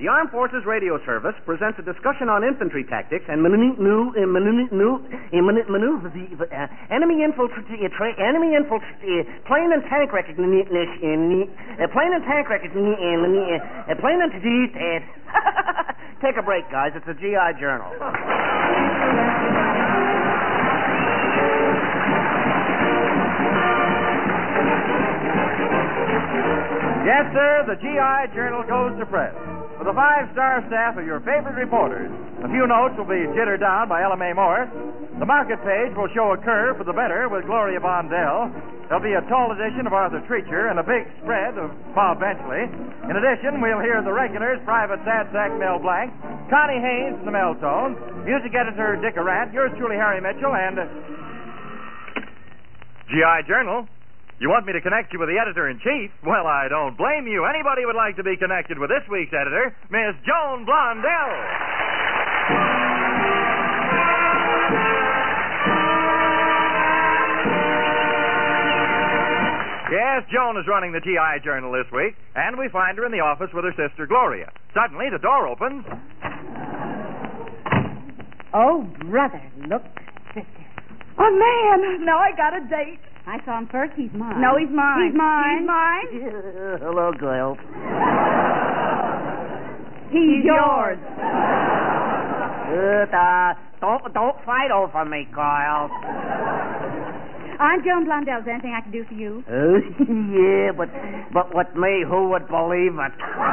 The Armed Forces Radio Service presents a discussion on infantry tactics and enemy plane and tank recognition. Take a break, guys. It's a GI Journal. Yes, sir, the GI Journal goes to press. For the 5-star staff of your favorite reporters, a few notes will be jittered down by Ella Mae Morris. The market page will show a curve for the better with Gloria Bondell. There'll be a tall edition of Arthur Treacher and a big spread of Bob Benchley. In addition, we'll hear the regulars, Private Sadsack Mel Blanc, Connie Haynes and the Meltones, music editor Dick Arant, yours truly, Harry Mitchell, and... GI Journal? You want me to connect you with the editor-in-chief? Well, I don't blame you. Anybody would like to be connected with this week's editor, Miss Joan Blondell. Yes, Joan is running the GI Journal this week, and we find her in the office with her sister Gloria. Suddenly, the door opens. Oh, brother, look, sister. Oh, man, now I got a date. I saw him first. He's mine. No, he's mine. He's mine. He's mine. Hello, girls. He's yours. Don't fight over me, girls. I'm Joan Blondell. Is there anything I can do for you? Yeah, but with me, who would believe it?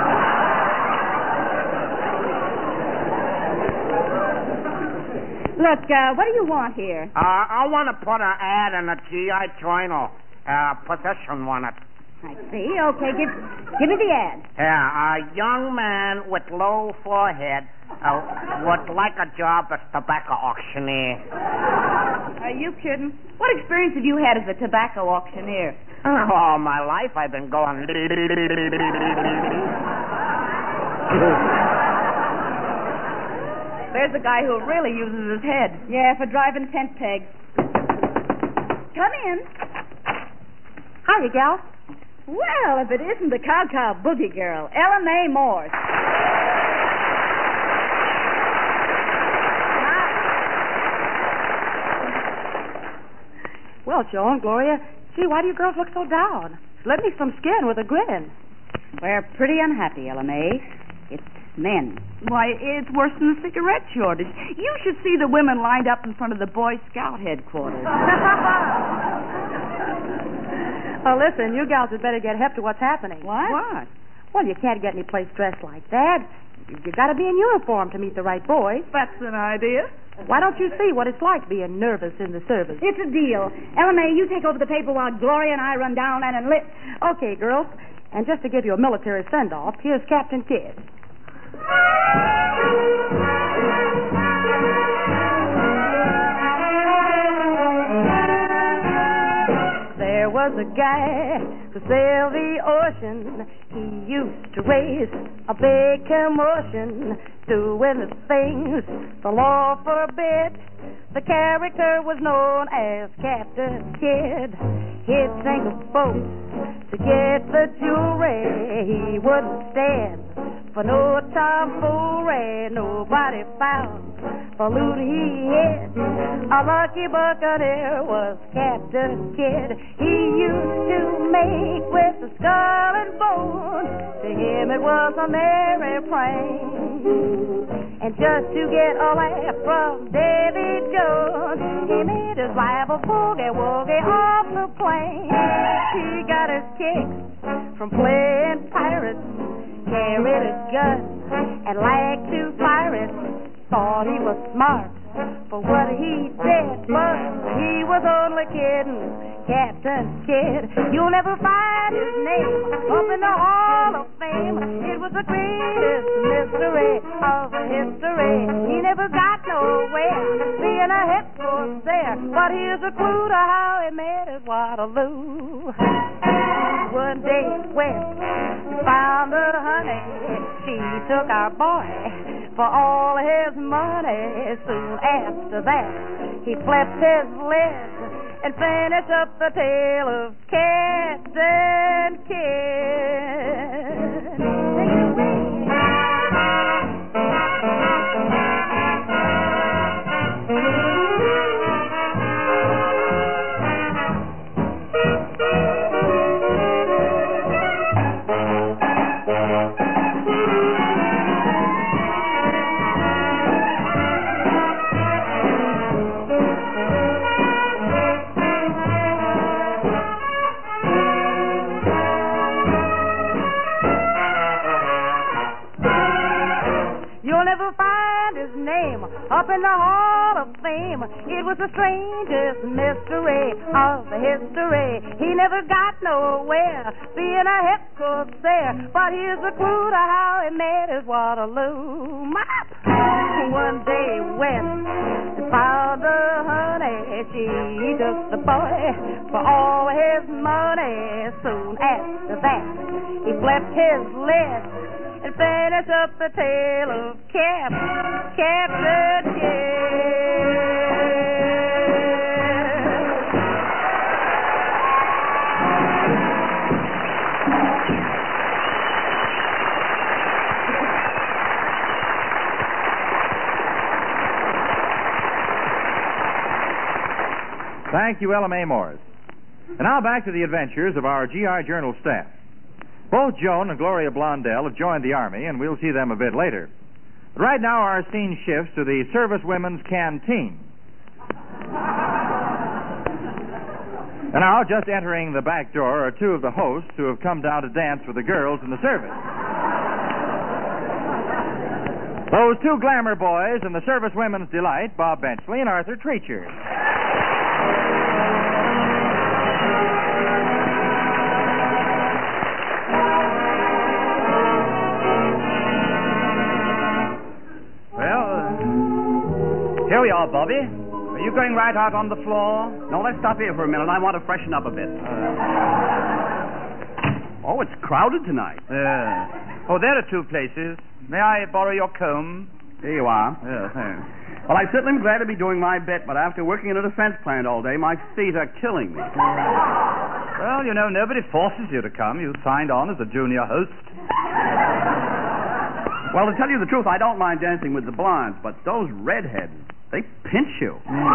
Look, what do you want here? I want to put an ad in the GI Journal. Position wanted. I see. Okay, give me the ad. Yeah, a young man with low forehead would like a job as tobacco auctioneer. Are you kidding? What experience have you had as a tobacco auctioneer? All my life I've been going... There's a guy who really uses his head. Yeah, for driving tent pegs. Come in. Hiya, gal. Well, if it isn't the cow boogie girl, Ella Mae Morris. Well, Joan, Gloria, gee, why do you girls look so down? Let me some skin with a grin. We're pretty unhappy, Ella Mae. It's men. Why, it's worse than the cigarette shortage. You should see the women lined up in front of the Boy Scout headquarters. Oh, listen, you gals had better get hip to what's happening. What? Well, you can't get any place dressed like that. You got to be in uniform to meet the right boys. That's an idea. Why don't you see what it's like being nervous in the service? It's a deal. Ella Mae, you take over the paper while Gloria and I run down and enlist. Okay, girls. And just to give you a military send-off, here's Captain Kidd. There was a guy who sailed the ocean. He used to raise a big commotion, doing the things the law forbid. The character was known as Captain Kidd. He'd sink a boat to get the jewelry. He wouldn't stand for no tomfoolery. Nobody found for loot he hid. A lucky buccaneer was Captain Kidd. He used to make with the skull and bone. To him it was a merry prank. And just to get a laugh from Davy Jones, he made his rival boogie-woogie off the plane. He got his kicks from playing pirates, carried a gun, and liked to fire it. Thought he was smart for what he did, but he was only kidding. Captain Kidd, you'll never find his name up in the Hall of Fame. It was the greatest mystery of history. He never got nowhere, being a head force there. But here's a clue to how he made his Waterloo. One day when he found the honey, she took our boy for all his money. Soon after that, he flipped his lid and finish up the tale of Captain Kidd. up in the Hall of Fame. It was the strangest mystery of the history. He never got nowhere being a head corsair, but here's the clue to how he made his Waterloo map. One day went and found the honey. She took the boy for all his money. Soon after that, he flipped his lid and finished up the tale of Captain Kidd. Thank you, Ella Mae Morris. And now back to the adventures of our GI Journal staff. Both Joan and Gloria Blondell have joined the Army, and we'll see them a bit later. But right now, our scene shifts to the Service Women's Canteen. And now, just entering the back door are two of the hosts who have come down to dance with the girls in the service. Those two glamour boys and the Service Women's Delight, Bob Benchley and Arthur Treacher. Here we are, Bobby. Are you going right out on the floor? No, let's stop here for a minute. I want to freshen up a bit. Oh, it's crowded tonight. Oh, there are two places. May I borrow your comb? Here you are. Yeah, thanks. Well, I certainly am glad to be doing my bit, but after working in a defense plant all day, my feet are killing me. Well, you know, nobody forces you to come. You signed on as a junior host. Well, to tell you the truth, I don't mind dancing with the blondes, but those redheads, they pinch you.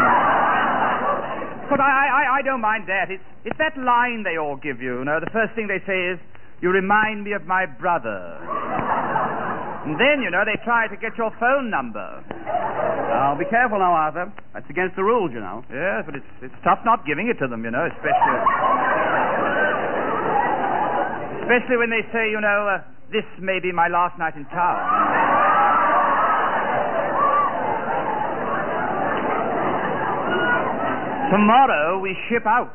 But I don't mind that. It's that line they all give you. You know, the first thing they say is, "You remind me of my brother." And then, you know, they try to get your phone number. Now, be careful now, Arthur. That's against the rules, you know. Yes, but it's tough not giving it to them, you know, especially when they say, you know, this may be my last night in town. Tomorrow we ship out.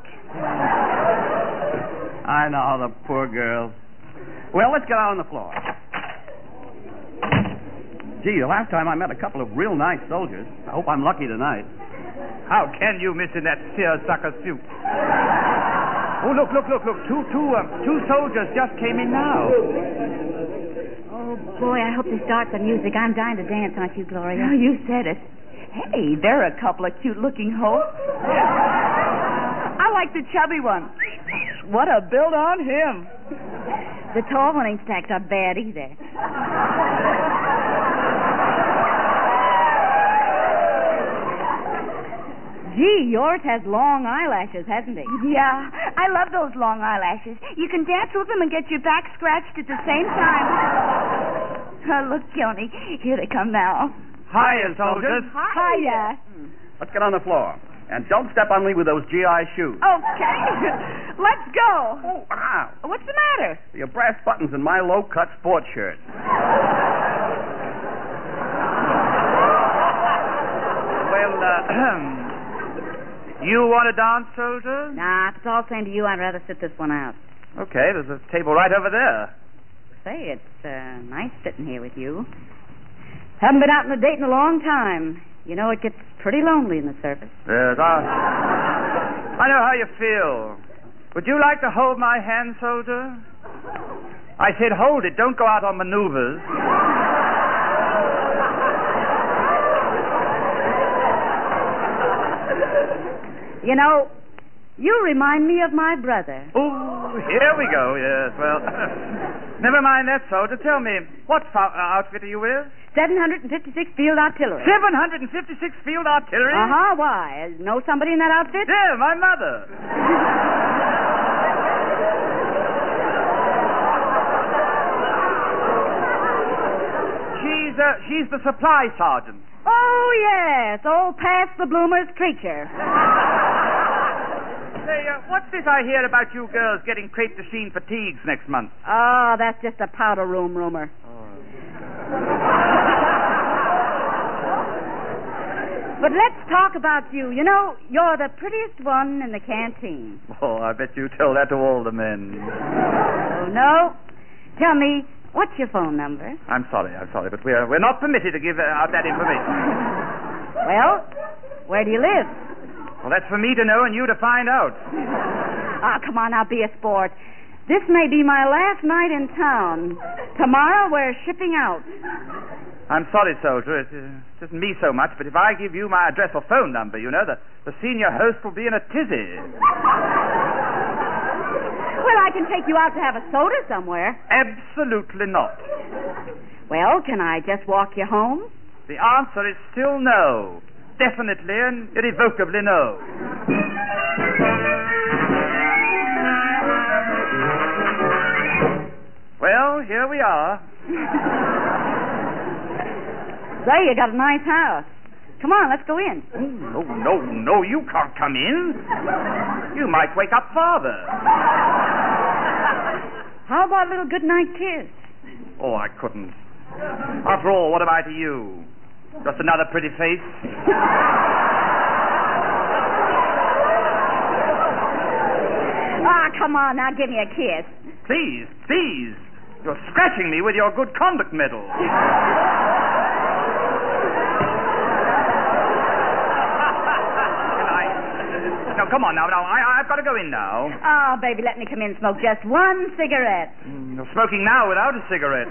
I know, the poor girls. Well, let's get out on the floor. Gee, the last time I met a couple of real nice soldiers. I hope I'm lucky tonight. How can you miss in that seersucker suit? Oh, look. Two soldiers just came in now. Oh, boy, I hope they start the music. I'm dying to dance, aren't you, Gloria? Oh, you said it. Hey, there are a couple of cute-looking hosts. I like the chubby one. What a build on him. The tall one ain't stacked up bad either. Gee, yours has long eyelashes, hasn't it? Yeah, I love those long eyelashes. You can dance with them and get your back scratched at the same time. Look, Joni, here they come now. Hiya, soldiers. Hiya. Let's get on the floor. And don't step on me with those GI shoes. Okay, let's go. Oh, ow. What's the matter? Your brass buttons in my low-cut sports shirt. Well, you want to dance, soldier? Nah, if it's all the same to you, I'd rather sit this one out. Okay, there's a table right over there. Say, it's nice sitting here with you. Haven't been out on a date in a long time. You know, it gets pretty lonely in the service. Yes, I know how you feel. Would you like to hold my hand, soldier? I said hold it. Don't go out on maneuvers. You know, you remind me of my brother. Oh, here we go, yes. Well, never mind that, soldier. Tell me, what outfit are you with? 756 Field Artillery. 756 Field Artillery? Uh-huh, why? Know somebody in that outfit? Yeah, my mother. She's the supply sergeant. Oh, yes, old past the bloomers Treacher. Say, what's this I hear about you girls getting crepe de chine fatigues next month? Oh, that's just a powder room rumor. But let's talk about you. You know, you're the prettiest one in the canteen. Oh, I bet you tell that to all the men. Oh, no. Tell me, what's your phone number? I'm sorry, but we're not permitted to give out that information. Well, where do you live? Well, that's for me to know and you to find out. Ah, come on, now be a sport. This may be my last night in town. Tomorrow we're shipping out. I'm sorry, soldier. It isn't me so much, but if I give you my address or phone number, you know, the senior host will be in a tizzy. Well, I can take you out to have a soda somewhere. Absolutely not. Well, can I just walk you home? The answer is still no. Definitely and irrevocably no. Well, here we are. Say, you got a nice house. Come on, let's go in. No, you can't come in. You might wake up Father. How about a little goodnight kiss? Oh, I couldn't. After all, what am I to you? Just another pretty face? Ah, come on, now give me a kiss. Please. You're scratching me with your good conduct medal. No, come on now. I've got to go in now. Oh, baby, let me come in and smoke just one cigarette. You're smoking now without a cigarette.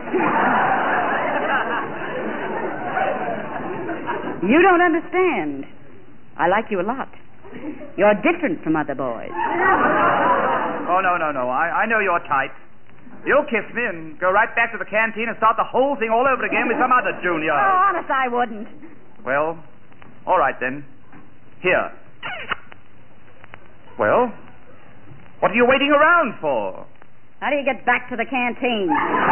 You don't understand. I like you a lot. You're different from other boys. Oh, no. I know your type. You'll kiss me and go right back to the canteen and start the whole thing all over again with some other junior. Oh, honest, I wouldn't. Well, all right then. Here. Well, what are you waiting around for? How do you get back to the canteen?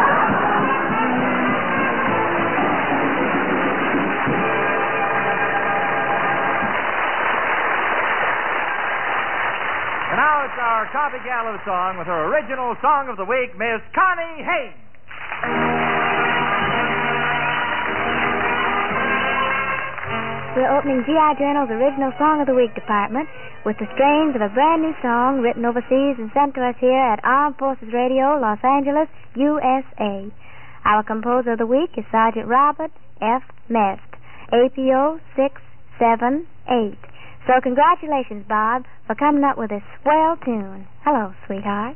And now it's our Coffee Gallo song with her original song of the week, Miss Connie Haynes. We're opening G.I. Journal's original Song of the Week department with the strains of a brand new song written overseas and sent to us here at Armed Forces Radio, Los Angeles, USA. Our composer of the week is Sergeant Robert F. Mest, APO 678. So congratulations, Bob, for coming up with this swell tune. Hello, sweetheart.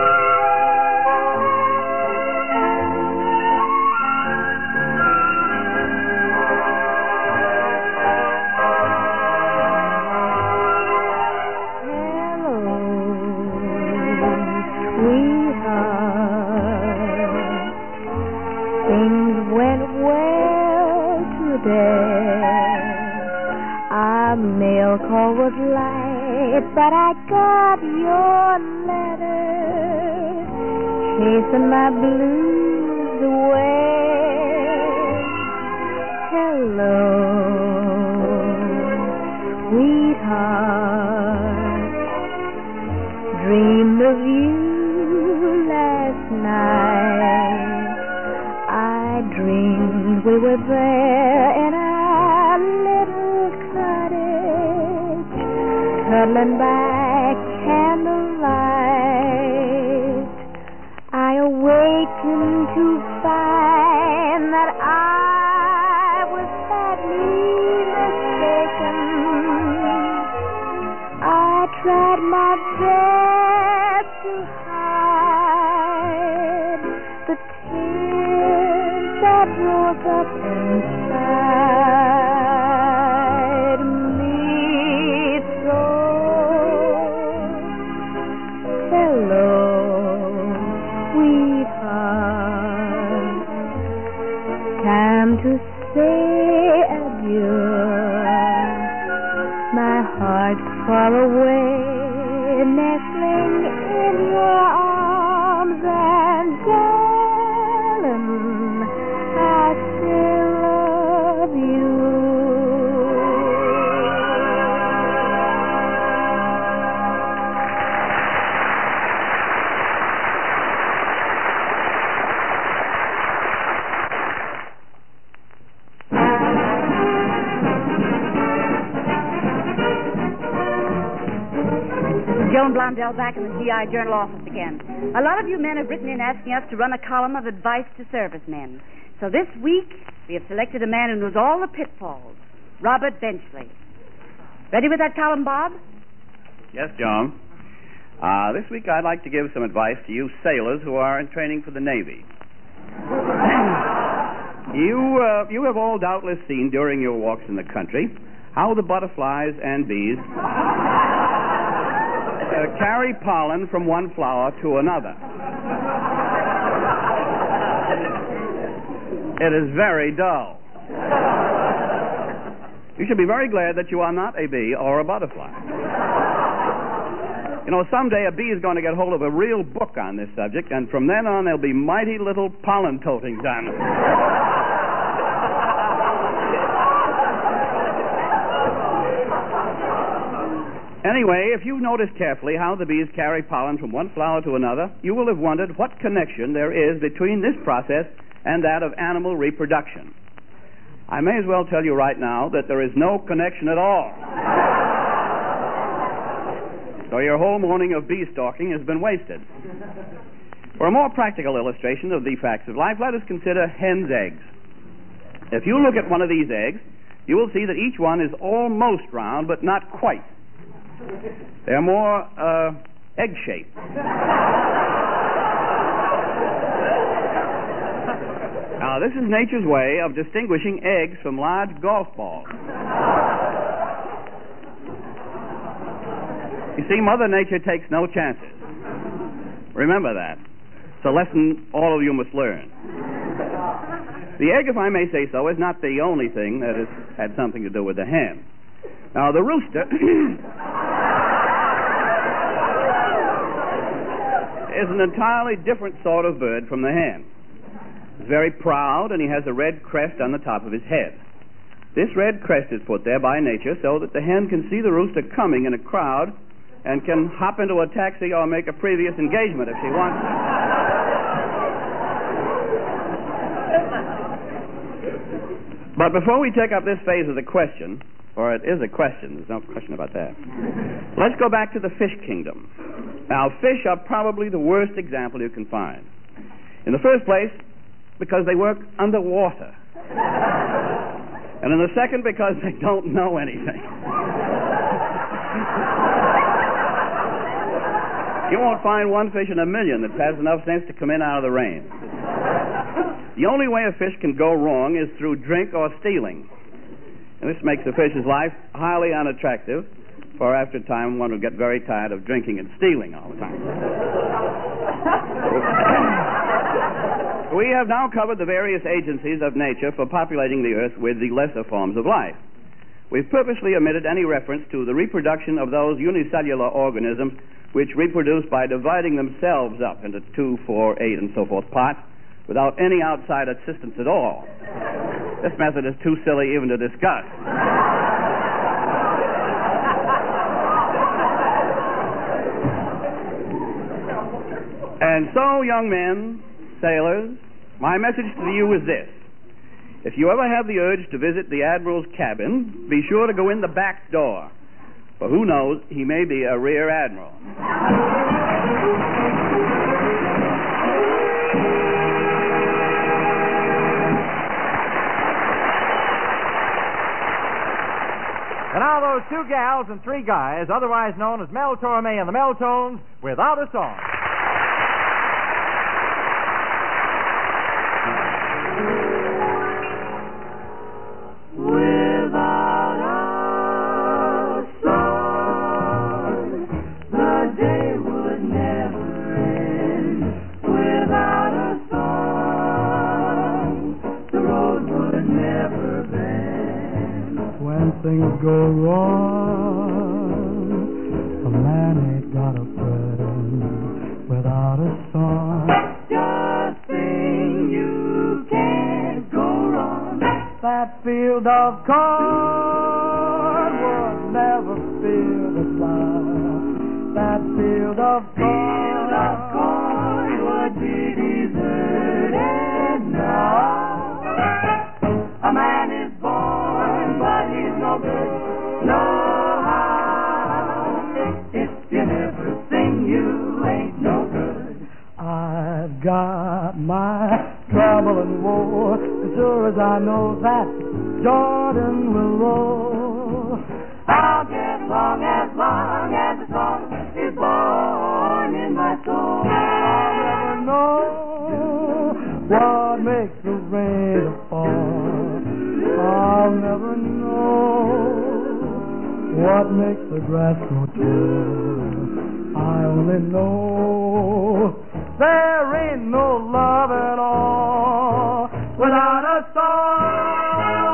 Our mail call was light, but I got your letter, chasing my blues away. Hello, sweetheart, dreamed of you last night. I dreamed we were there in our little cottage, cuddling by candlelight. I awakened to find that I was sadly mistaken. I tried my best to hide the tears that rose up inside me. So, hello, sweetheart, time to say adieu. My heart's far away, nestling in your arms, and darling, I still love you. Joan Blondell back in the GI Journal office again. A lot of you men have written in asking us to run a column of advice to servicemen. So this week, we have selected a man who knows all the pitfalls, Robert Benchley. Ready with that column, Bob? Yes, Joan. This week I'd like to give some advice to you sailors who are in training for the Navy. You have all doubtless seen during your walks in the country how the butterflies and bees carry pollen from one flower to another. It is very dull. You should be very glad that you are not a bee or a butterfly. You know, someday a bee is going to get hold of a real book on this subject, and from then on there'll be mighty little pollen-toting done. Anyway, if you've noticed carefully how the bees carry pollen from one flower to another, you will have wondered what connection there is between this process and that of animal reproduction. I may as well tell you right now that there is no connection at all. So your whole morning of bee stalking has been wasted. For a more practical illustration of the facts of life, let us consider hen's eggs. If you look at one of these eggs, you will see that each one is almost round, but not quite. They're more egg-shaped. Now, this is nature's way of distinguishing eggs from large golf balls. You see, Mother Nature takes no chances. Remember that. It's a lesson all of you must learn. The egg, if I may say so, is not the only thing that has had something to do with the hen. Now, the rooster is an entirely different sort of bird from the hen. He's very proud, and he has a red crest on the top of his head. This red crest is put there by nature so that the hen can see the rooster coming in a crowd and can hop into a taxi or make a previous engagement if she wants to. But before we take up this phase of the question, for it is a question, there's no question about that, let's go back to the fish kingdom. Now, fish are probably the worst example you can find. In the first place, because they work underwater. And in the second, because they don't know anything. You won't find one fish in a million that has enough sense to come in out of the rain. The only way a fish can go wrong is through drink or stealing. And this makes a fish's life highly unattractive, for after a time one will get very tired of drinking and stealing all the time. We have now covered the various agencies of nature for populating the earth with the lesser forms of life. We've purposely omitted any reference to the reproduction of those unicellular organisms which reproduce by dividing themselves up into 2, 4, 8, and so forth parts without any outside assistance at all. This method is too silly even to discuss. And so, young men, sailors, my message to you is this. If you ever have the urge to visit the Admiral's cabin, be sure to go in the back door. For who knows, he may be a rear admiral. And now those 2 gals and 3 guys, otherwise known as Mel Torme and the Meltones, without a song. Things go wrong, a man ain't got a friend without a song. Just sing, you can't go wrong. That field of corn would never feel the flower. That field of corn would be deserted now. A man is born, but he's no good, no how, if you never I know that Jordan will roll. I'll get long as the song is born in my soul. I'll never know what makes the rain to fall. I'll never know what makes the grass grow tall. I only know there ain't no love at all without a song.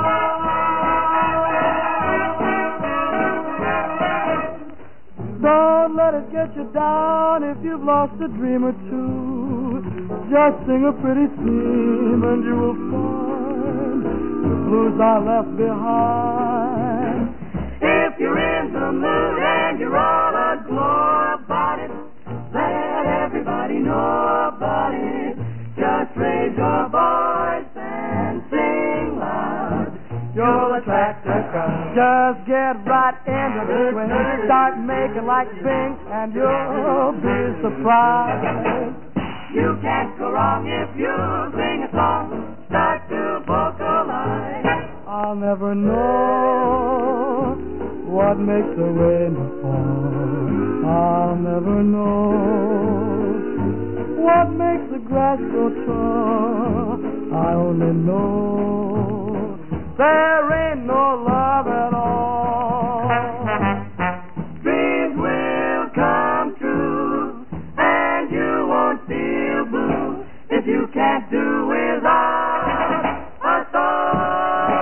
Don't let it get you down if you've lost a dream or two. Just sing a pretty theme and you will find the blues are left behind. If you're in the mood and you're all aglow about it, let everybody know about it. Just raise your voice and sing loud. You'll attract a crowd. Just get right into the swing. Start making like Bing and you'll be surprised. You can't go wrong if you sing a song. Start to vocalize. I'll never know what makes the rain fall. I'll never know what makes the grass grow tall. I only know there ain't no love at all. Dreams will come true, and you won't feel blue if you can't do without a song.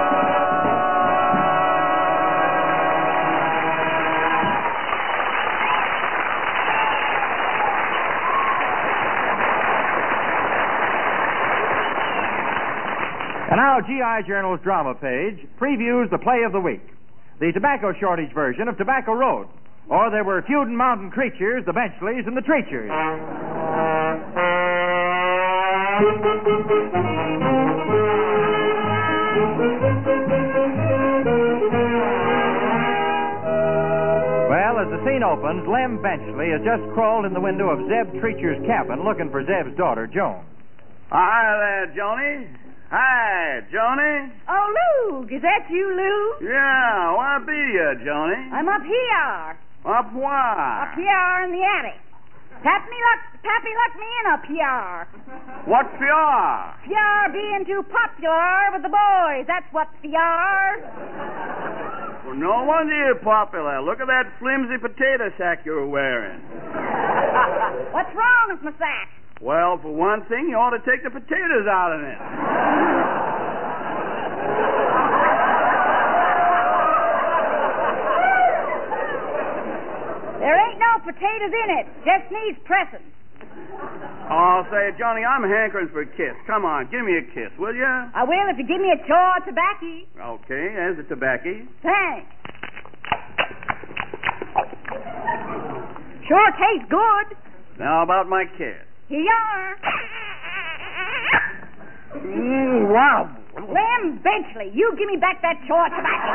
And now GI Journal's drama page previews the play of the week, the tobacco shortage version of Tobacco Road, or There Were Feudin' Mountain Creatures, the Benchleys and the Treachers. Well, as the scene opens, Lem Benchley has just crawled in the window of Zeb Treacher's cabin looking for Zeb's daughter, Joan. Hi there, Joni. Hi, Joni. Oh, Luke, is that you, Luke? Yeah, where be you, Joni? I'm up here. Up where? Up here in the attic. Pappy let me in up here. What for? You're being too popular with the boys. That's what you're. Well, no wonder you're popular. Look at that flimsy potato sack you're wearing. What's wrong with my sack? Well, for one thing, you ought to take the potatoes out of it. There ain't no potatoes in it. Just needs pressing. Oh, say, Johnny, I'm hankering for a kiss. Come on, give me a kiss, will you? I will if you give me a chaw of tobacco. Okay, there's the tobacco. Thanks. Sure tastes good. Now about my kiss. Here you are. Wow. Lem Benchley, you give me back that chaw of tobacco.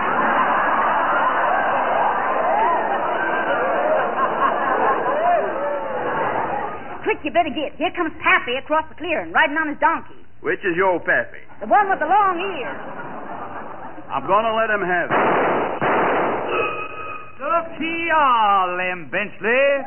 Quick, you better get. Here comes Pappy across the clearing, riding on his donkey. Which is your Pappy? The one with the long ears. I'm going to let him have it. Look here, Lem Benchley.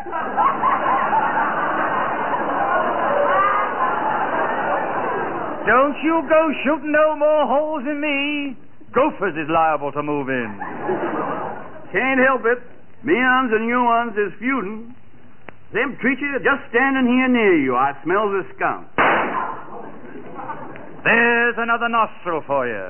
Don't you go shooting no more holes in me. Gophers is liable to move in. Can't help it. Me uns and you uns is feuding. Them Treacher are just standing here near you. I smells a skunk. There's another nostril for you.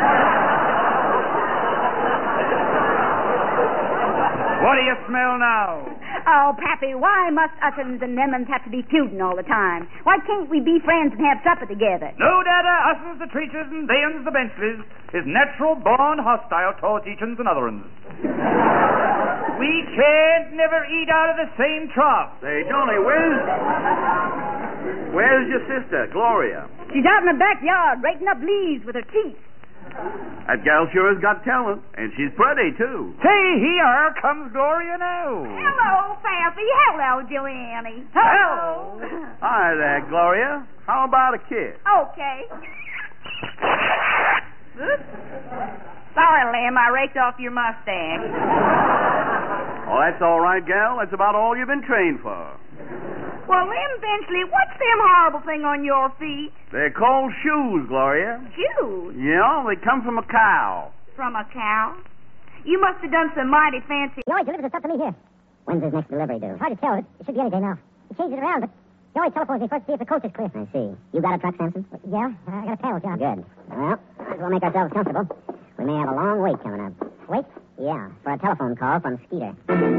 What do you smell now? Oh, Pappy, why must us'uns and them'uns have to be feuding all the time? Why can't we be friends and have supper together? No, Dada, us'uns the Treachers and they'uns the Benchleys is natural born hostile towards each'uns and other'uns. We can't never eat out of the same trough. Say, Johnny, where's your sister, Gloria? She's out in the backyard, raking up leaves with her teeth. That gal sure has got talent, and she's pretty, too. Say, here comes Gloria now. Hello, Pappy. Hello, Joannie. Hello. Hi there, Gloria. How about a kiss? Okay. Sorry, Lem, I raked off your mustache. Oh, that's all right, gal. That's about all you've been trained for. Well, Lem Benchley, what's them horrible thing on your feet? They're called shoes, Gloria. Shoes? Yeah, they come from a cow. From a cow? You must have done some mighty fancy... He always delivers the stuff to me here. When's his next delivery due? It's hard to tell. It should be any day now. He changed it around, but he always telephones me first to see if the coach is clear. I see. You got a truck, Samson? Yeah, I got a panel job. Good. Well, might as well make ourselves comfortable. We may have a long wait coming up. Wait? Yeah, for a telephone call from Skeeter.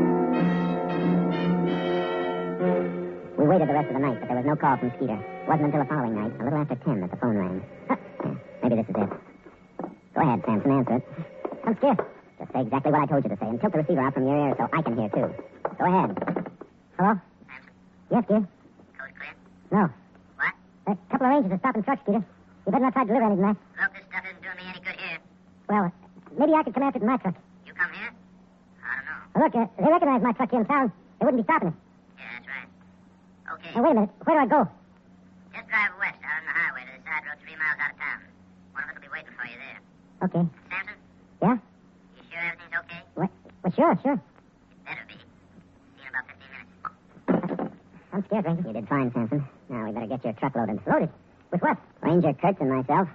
We waited the rest of the night, but there was no call from Skeeter. It wasn't until the following night, a little after 10, that the phone rang. Huh. Yeah, maybe this is it. Go ahead, Samson, answer it. I'm scared. Just say exactly what I told you to say, and tilt the receiver out from your ear so I can hear, too. Go ahead. Hello? Samson? Yes, dear? Coast clear? No. What? A couple of rangers are stopping trucks, Skeeter. You better not try to deliver anything, Matt. Look, this stuff isn't doing me any good here. Well, maybe I could come after it in my truck. You come here? I don't know. Well, look, they recognize my truck here in town. They wouldn't be stopping it. Yeah, that's right. Okay. Now, wait a minute. Where do I go? Just drive west out on the highway to the side road 3 miles out of town. One of us will be waiting for you there. Okay. Samson? Yeah? You sure everything's okay? What? Well, sure. It better be. See you in about 15 minutes. I'm scared, Ranger. You did fine, Samson. Now, we better get your truck loaded. Loaded? With what? Ranger Kurtz and myself.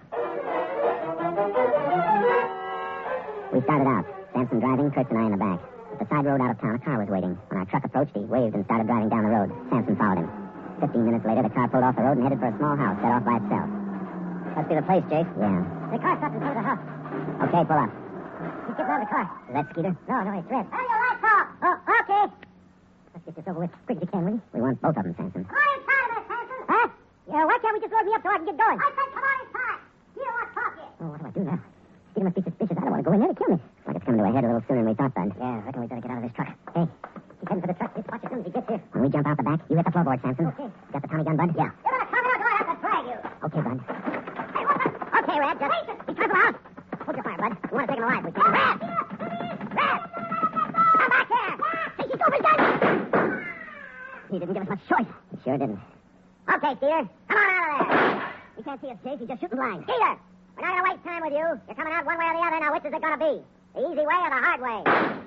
We started out. Samson driving, Kurtz and I in the back. At the side road out of town, a car was waiting. When our truck approached, he waved and started driving down the road. Samson followed him. 15 minutes later, the car pulled off the road and headed for a small house set off by itself. Must be the place, Jake. Yeah. The car stopped in front of the house. Okay, pull up. Just get down the car. Is that Skeeter? No, it's red. Turn your lights off! Oh, okay. Let's get this over with as quick as you can, will you? We want both of them, Samson. Come on inside of it, Samson! Huh? Yeah, why can't we just load me up so I can get going? I said come on inside! You don't want to talk here. Oh, what do I do now? Skeeter must be suspicious. I don't want to go in there to kill me. Looks like it's coming to a head a little sooner than we thought, Bud. Yeah, I reckon we better get out of this truck. Hey, he's heading for the truck. Just watch as soon as he gets here. When we jump out the back, you hit the floorboard, Samson. Okay. Got the Tommy gun, Bud? Yeah. You're going to come in or do I have to drag you? Okay, Bud. Hey, what's up? Okay, Red. Just be careful out. Hold your fire, Bud. We want to take him alive. We can't. Red! Red! Come back here! Hey, she's over his gun! He didn't give us much choice. He sure didn't. Okay, Skeeter. Come on out of there. We can't see us, Jake. He's just shooting blind. Skeeter! We're not going to waste time with you. You're coming out one way or the other. Now, which is it going to be? The easy way or the hard way?